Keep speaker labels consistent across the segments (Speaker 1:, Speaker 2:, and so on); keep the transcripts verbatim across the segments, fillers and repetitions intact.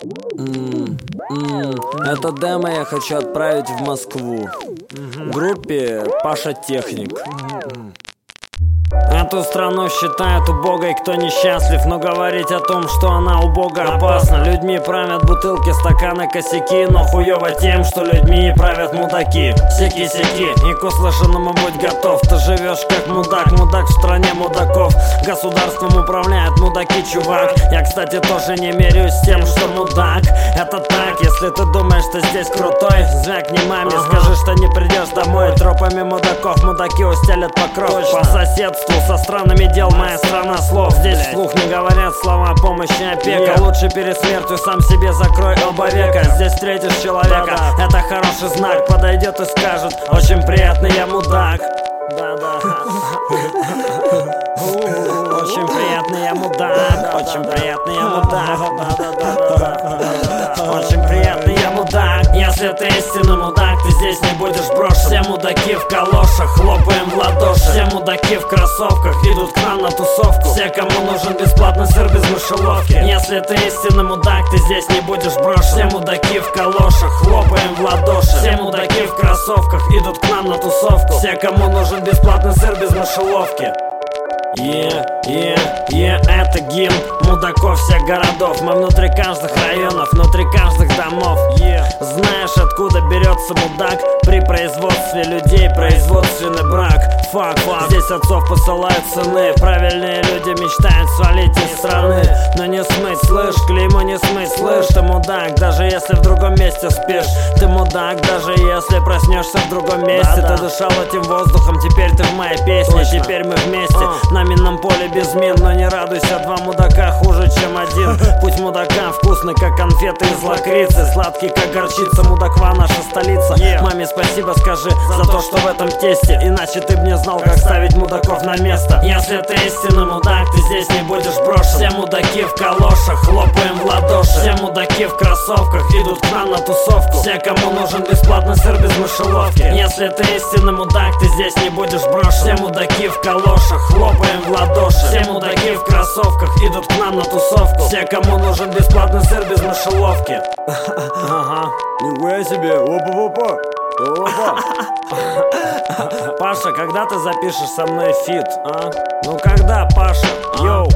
Speaker 1: М, м, Это демо я хочу отправить в Москву. Группе Паша Техник. Эту страну считают убогой, кто несчастлив, но говорить о том, что она убога, опасно. Людьми правят бутылки, стаканы, косяки, но хуёво тем, что людьми правят мудаки. Сяки-сяки, и к услышанному будь готов. Ты живешь как мудак, мудак в стране мудаков. Государством управляют мудаки, чувак. Я, кстати, тоже не меряюсь с тем, что мудак. Это так, если ты думаешь, что здесь крутой, звякни маме, скажи, что не придешь домой. Тропами мудаков мудаки устелят покров. По соседству со странами дел моя страна слов. Здесь вслух не говорят слова помощи, опека. Лучше перед смертью сам себе закрой оба века. Здесь встретишь человека, это хороший знак. Подойдет и скажет: очень приятный я мудак. Да-да. Очень приятный я мудак. Очень приятный я мудак. Очень приятный я мудак. Если ты истинный мудак, ты здесь не будешь брошен. Все мудаки в калошах, хлопаем в ладоши. Все мудаки в кроссовках идут к нам на тусовку. Все, кому нужен бесплатный сыр без мышеловки. Если ты истинный мудак, ты здесь не будешь брошен. Все мудаки в калошах, хлопаем в ладоши. Все мудаки в кроссовках идут к нам на тусовку. Все, кому нужен бесплатный сыр без мышеловки. Е, е, е, это гимн мудаков всех городов. Мы внутри каждых районов, внутри каждых домов. yeah. Знаешь, откуда берется мудак? При производстве людей производственный брак. Фак, фак. Здесь отцов посылают сыны. Правильные люди мечтают свалить из страны. Но не смыть, слышь, клеймо не смыть, слышь. Ты мудак, даже если в другом месте спишь. Ты мудак, даже если проснешься в другом месте. да, Ты да. дышал этим воздухом, теперь ты в моей песне. Точно. Теперь мы вместе uh. на минном поле без мин. Но не радуйся, два мудака хуже, чем один. Путь мудака вкусный, как конфеты из лакрицы. Сладкий, как горчица, мудаква наша столица. yeah. Маме спасибо скажи за то, что в этом тесте. Иначе ты б не знал, как ставить мудаков на место. Если ты истинный мудак, ты здесь не будешь брошен. Все мудаки в калошах, хлопаем в ладоши. Все мудаки в кроссовках идут к нам на тусовку. Все, кому нужен бесплатный сыр без мышеловки. Если ты истинный мудак, ты здесь не будешь брошен. Все мудаки в калошах, хлопаем в ладоши. Все мудаки в кроссовках идут к нам на тусовку. Все, кому нужен бесплатный сыр без мышеловки. Ага.
Speaker 2: Нихуя себе, опа-опа. Опа.
Speaker 1: Паша, когда ты запишешь со мной фит, а? Ну когда, Паша? Йоу.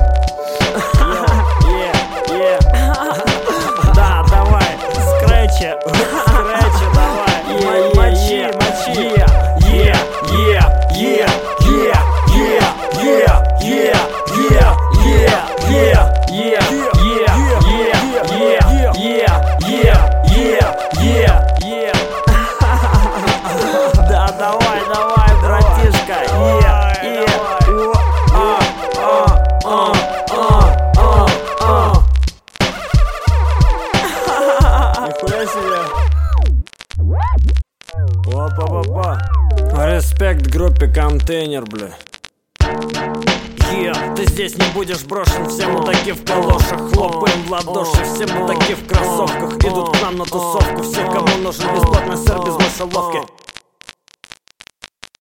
Speaker 1: Да, давай, скретчи, скретчи, давай. Мочи, мочи. Е, е, е, е, е, е, е, е, е, е, е, е, е, е, е. Да, давай, давай, братишка. Е, е, о, а, а, а, а, а. Нихуя себе. Опа-па-па. Респект группе Контейнер, бля. Yeah, ты здесь не будешь брошен. Все мудаки в калошах, хлопаем в ладоши. Все мудаки в кроссовках идут к нам на тусовку. Все, кому нужен бесплатный сыр без мышеловки.